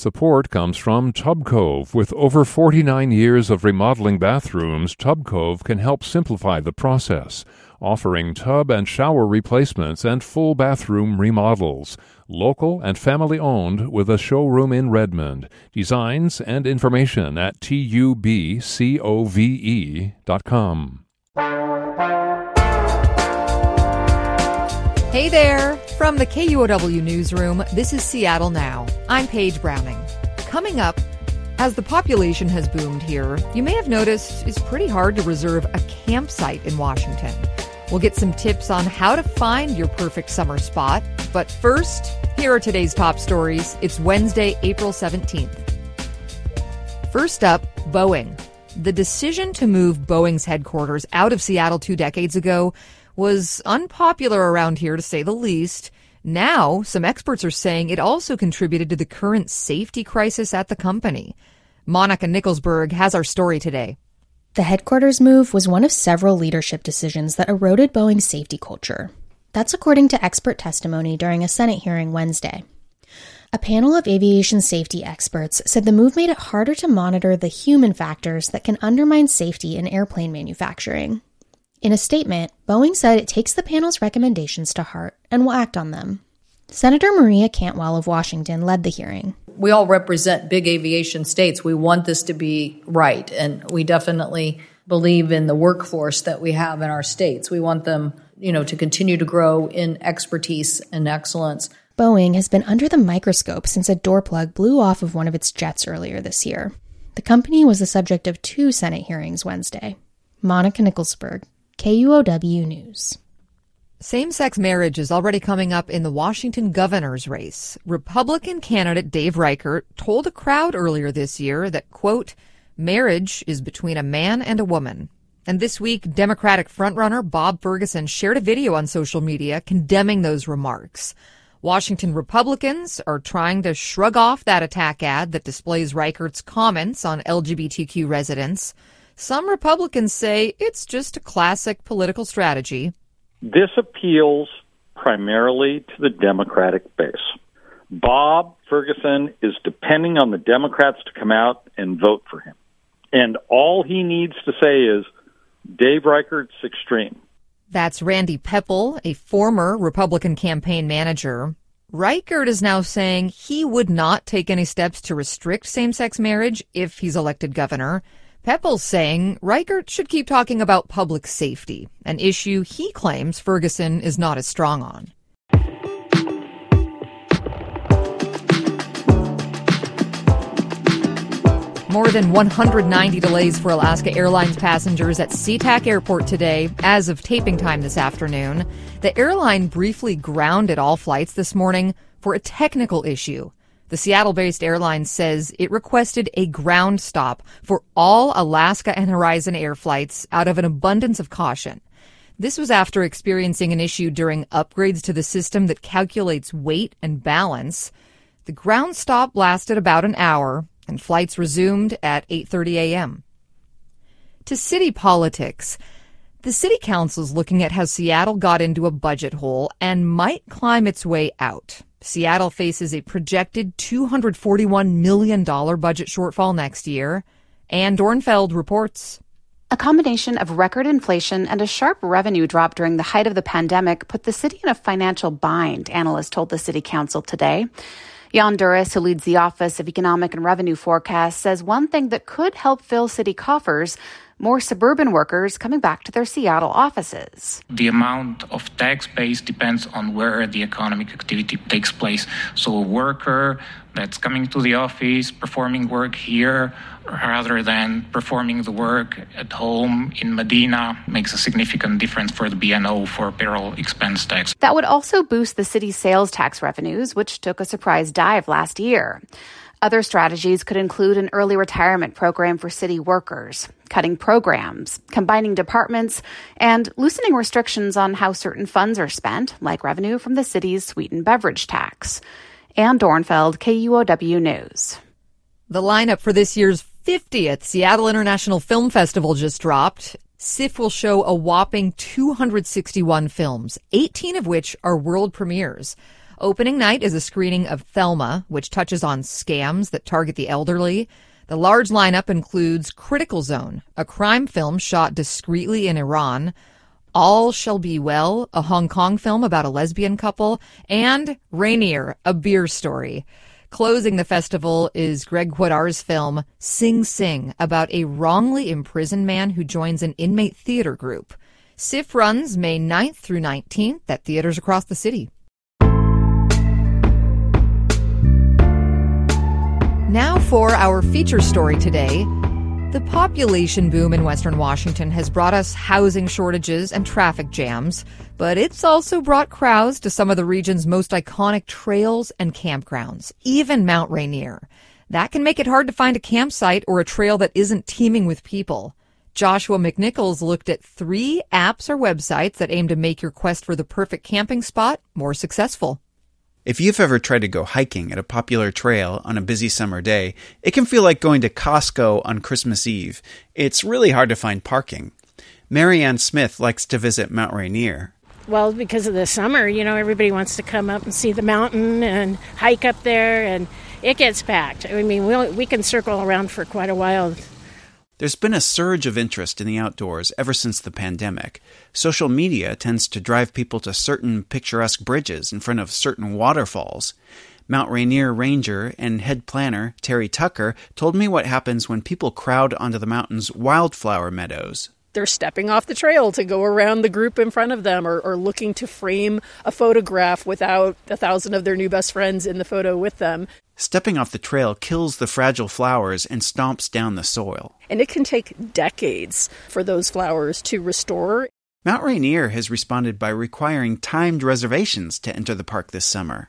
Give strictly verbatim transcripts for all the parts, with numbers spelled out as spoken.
Support comes from Tub Cove. With over forty-nine years of remodeling bathrooms, Tub Cove can help simplify the process, offering tub and shower replacements and full bathroom remodels. Local and family-owned with a showroom in Redmond. Designs and information at tubcove dot com. Hey there! From the K U O W Newsroom, this is Seattle Now. I'm Paige Browning. Coming up, as the population has boomed here, you may have noticed it's pretty hard to reserve a campsite in Washington. We'll get some tips on how to find your perfect summer spot. But first, here are today's top stories. It's Wednesday, April seventeenth. First up, Boeing. The decision to move Boeing's headquarters out of Seattle two decades ago was unpopular around here, to say the least. Now, some experts are saying it also contributed to the current safety crisis at the company. Monica Nicholsberg has our story today. The headquarters move was one of several leadership decisions that eroded Boeing's safety culture. That's according to expert testimony during a Senate hearing Wednesday. A panel of aviation safety experts said the move made it harder to monitor the human factors that can undermine safety in airplane manufacturing. In a statement, Boeing said it takes the panel's recommendations to heart and will act on them. Senator Maria Cantwell of Washington led the hearing. We all represent big aviation states. We want this to be right, and we definitely believe in the workforce that we have in our states. We want them, you know, to continue to grow in expertise and excellence. Boeing has been under the microscope since a door plug blew off of one of its jets earlier this year. The company was the subject of two Senate hearings Wednesday. Monica Nicholsberg, K U O W News. Same-sex marriage is already coming up in the Washington governor's race. Republican candidate Dave Reichert told a crowd earlier this year that, quote, marriage is between a man and a woman. And this week, Democratic frontrunner Bob Ferguson shared a video on social media condemning those remarks. Washington Republicans are trying to shrug off that attack ad that displays Reichert's comments on L G B T Q residents. Some Republicans say it's just a classic political strategy. This appeals primarily to the Democratic base. Bob Ferguson is depending on the Democrats to come out and vote for him. And all he needs to say is, Dave Reichert's extreme. That's Randy Pepple, a former Republican campaign manager. Reichert is now saying he would not take any steps to restrict same-sex marriage if he's elected governor. Pepple's saying Reichert should keep talking about public safety, an issue he claims Ferguson is not as strong on. More than one hundred ninety delays for Alaska Airlines passengers at SeaTac Airport today as of taping time this afternoon. The airline briefly grounded all flights this morning for a technical issue. The Seattle-based airline says it requested a ground stop for all Alaska and Horizon Air flights out of an abundance of caution. This was after experiencing an issue during upgrades to the system that calculates weight and balance. The ground stop lasted about an hour, and flights resumed at eight thirty a.m. To city politics. The city council's looking at how Seattle got into a budget hole and might climb its way out. Seattle faces a projected two hundred forty-one million dollars budget shortfall next year. Ann Dornfeld reports. A combination of record inflation and a sharp revenue drop during the height of the pandemic put the city in a financial bind, analysts told the city council today. Jan Duras, who leads the Office of Economic and Revenue Forecast, says one thing that could help fill city coffers, more suburban workers coming back to their Seattle offices. The amount of tax base depends on where the economic activity takes place. So a worker that's coming to the office, performing work here, rather than performing the work at home in Medina, makes a significant difference for the B and O for payroll expense tax. That would also boost the city's sales tax revenues, which took a surprise dive last year. Other strategies could include an early retirement program for city workers, cutting programs, combining departments, and loosening restrictions on how certain funds are spent, like revenue from the city's sweetened beverage tax. Ann Dornfeld, K U O W News. The lineup for this year's fiftieth Seattle International Film Festival just dropped. S I F will show a whopping two hundred sixty-one films, eighteen of which are world premieres. Opening night is a screening of Thelma, which touches on scams that target the elderly. The large lineup includes Critical Zone, a crime film shot discreetly in Iran, All Shall Be Well, a Hong Kong film about a lesbian couple, and Rainier, a beer story. Closing the festival is Greg Quadar's film Sing Sing, about a wrongly imprisoned man who joins an inmate theater group. S I F runs May ninth through nineteenth at theaters across the city. Now for our feature story today. The population boom in Western Washington has brought us housing shortages and traffic jams, but it's also brought crowds to some of the region's most iconic trails and campgrounds, even Mount Rainier. That can make it hard to find a campsite or a trail that isn't teeming with people. Joshua McNichols looked at three apps or websites that aim to make your quest for the perfect camping spot more successful. If you've ever tried to go hiking at a popular trail on a busy summer day, it can feel like going to Costco on Christmas Eve. It's really hard to find parking. Marianne Smith likes to visit Mount Rainier. Well, because of the summer, you know, everybody wants to come up and see the mountain and hike up there, and it gets packed. I mean, we we can circle around for quite a while. There's been a surge of interest in the outdoors ever since the pandemic. Social media tends to drive people to certain picturesque bridges in front of certain waterfalls. Mount Rainier ranger and head planner Terry Tucker told me what happens when people crowd onto the mountain's wildflower meadows. They're stepping off the trail to go around the group in front of them, or, or looking to frame a photograph without a thousand of their new best friends in the photo with them. Stepping off the trail kills the fragile flowers and stomps down the soil. And it can take decades for those flowers to restore. Mount Rainier has responded by requiring timed reservations to enter the park this summer.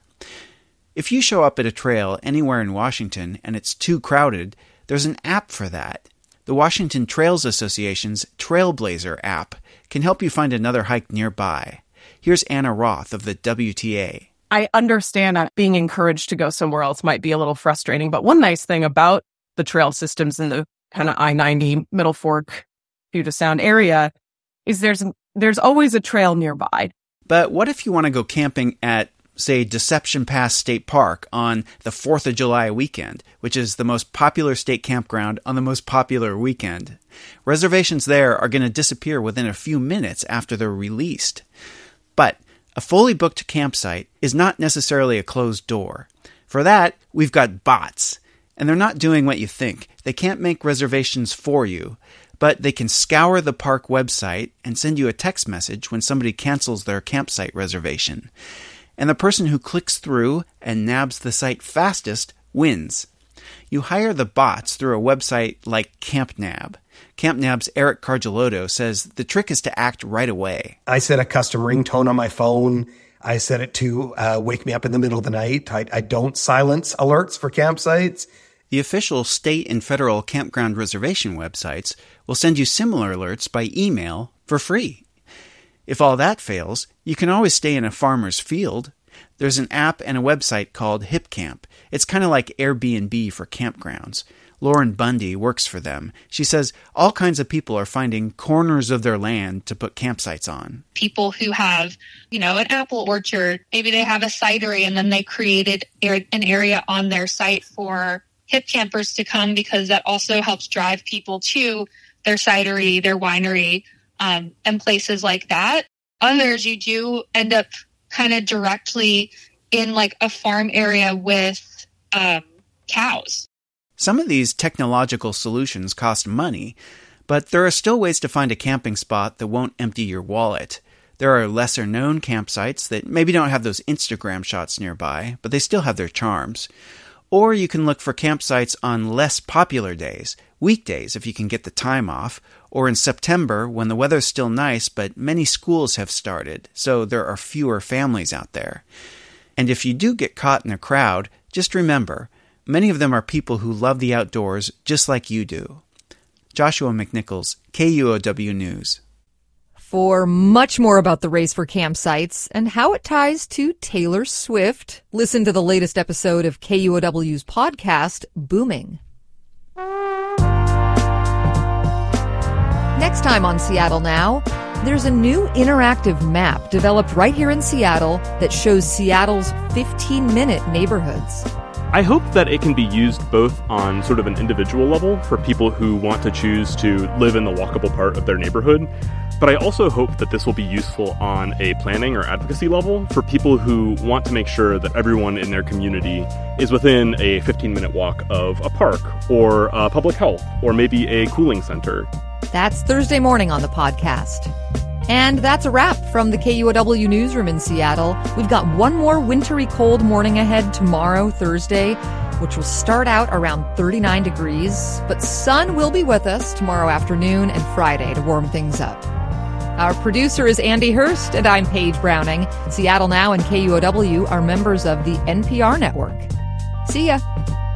If you show up at a trail anywhere in Washington and it's too crowded, there's an app for that. The Washington Trails Association's Trailblazer app can help you find another hike nearby. Here's Anna Roth of the W T A. I understand that being encouraged to go somewhere else might be a little frustrating, but one nice thing about the trail systems in the kind of I ninety Middle Fork, Puget Sound area is there's there's always a trail nearby. But what if you want to go camping at, say, Deception Pass State Park on the fourth of July weekend, which is the most popular state campground on the most popular weekend? Reservations there are going to disappear within a few minutes after they're released. But a fully booked campsite is not necessarily a closed door. For that, we've got bots. And they're not doing what you think. They can't make reservations for you, but they can scour the park website and send you a text message when somebody cancels their campsite reservation. And the person who clicks through and nabs the site fastest wins. You hire the bots through a website like CampNab. CampNab's Eric Cargelotto says the trick is to act right away. I set a custom ringtone on my phone. I set it to uh, wake me up in the middle of the night. I, I don't silence alerts for campsites. The official state and federal campground reservation websites will send you similar alerts by email for free. If all that fails, you can always stay in a farmer's field. There's an app and a website called HipCamp. It's kind of like Airbnb for campgrounds. Lauren Bundy works for them. She says all kinds of people are finding corners of their land to put campsites on. People who have, you know, an apple orchard, maybe they have a cidery, and then they created an area on their site for hip campers to come, because that also helps drive people to their cidery, their winery, um, and places like that. Others, you do end up kind of directly in like a farm area with um, cows. Some of these technological solutions cost money, but there are still ways to find a camping spot that won't empty your wallet. There are lesser-known campsites that maybe don't have those Instagram shots nearby, but they still have their charms. Or you can look for campsites on less popular days, weekdays if you can get the time off, or in September when the weather's still nice but many schools have started, so there are fewer families out there. And if you do get caught in a crowd, just remember, many of them are people who love the outdoors just like you do. Joshua McNichols, K U O W News. For much more about the race for campsites and how it ties to Taylor Swift, listen to the latest episode of K U O W's podcast, Booming. Next time on Seattle Now, There's a new interactive map developed right here in Seattle that shows Seattle's fifteen-minute neighborhoods. I hope that it can be used both on sort of an individual level for people who want to choose to live in the walkable part of their neighborhood, but I also hope that this will be useful on a planning or advocacy level for people who want to make sure that everyone in their community is within a fifteen-minute walk of a park or a public health or maybe a cooling center. That's Thursday morning on the podcast. And that's a wrap from the K U O W newsroom in Seattle. We've got one more wintry cold morning ahead tomorrow, Thursday, which will start out around thirty-nine degrees. But sun will be with us tomorrow afternoon and Friday to warm things up. Our producer is Andy Hurst, and I'm Paige Browning. Seattle Now and K U O W are members of the N P R network. See ya.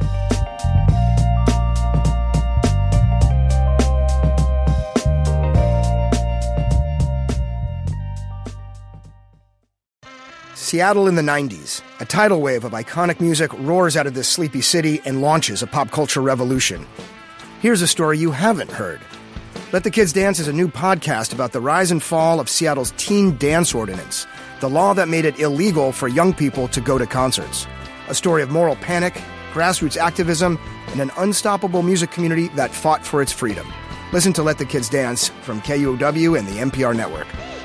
Seattle in the nineties. A tidal wave of iconic music roars out of this sleepy city and launches a pop culture revolution. Here's a story you haven't heard. Let the Kids Dance is a new podcast about the rise and fall of Seattle's teen dance ordinance, the law that made it illegal for young people to go to concerts. A story of moral panic, grassroots activism, and an unstoppable music community that fought for its freedom. Listen to Let the Kids Dance from K U O W and the N P R network.